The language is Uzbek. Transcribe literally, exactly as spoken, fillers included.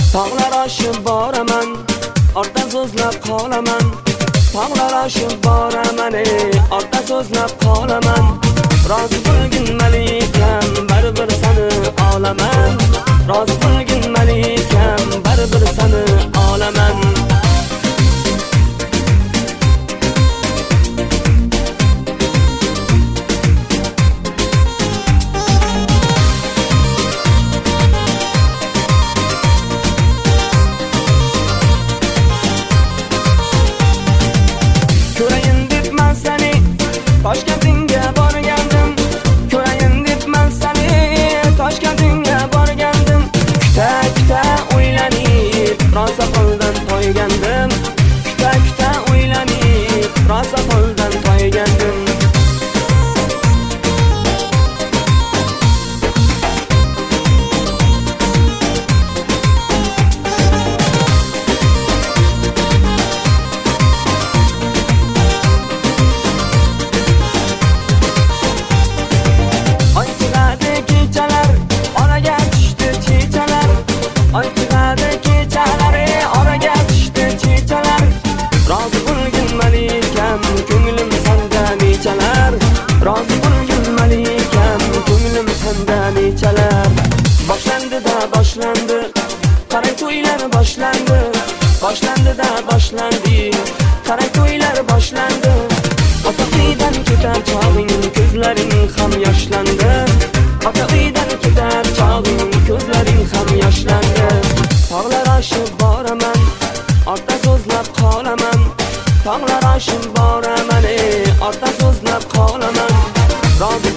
Tog'lar oshib boraman, ortda so'zlab qolaman. Tog'lar oshib boraman, ortda so'zlab qolaman. Rozi bo'lgin malikam, baribir seni olaman. Rozi bo'lgin malikam, baribir seni olaman. Toshkentga borgandim, ko'rayin debman seni. Toshkentga borgandim, kuta-kuta o'ylanib, rosa qo'ldan toygandim. Kuta-kuta o'ylanib, rosa qo'ldan toygandim. Oy chiqadi kechalari, oraga tushdi chechalar. Rozi bo'lgin malikam, ko'nglim senda nechalar. Rozi bo'lgin malikam, ko'nglim senda nechalar. Boshlandi da boshlandi, qarang to'ylar boshlandi. Boshlandi da boshlandi, qarang to'ylar boshlandi. Ota uydan ketar chog'ing, ko'zlaring ham yoshlandi. Ota uydan ketar chog'ing, ko'zlaring ham yoshlandi. Tog'lar oshib boraman, ortda so'zlab qolaman. Tog'lar oshib boraman, ortda so'zlab qolaman. Rozi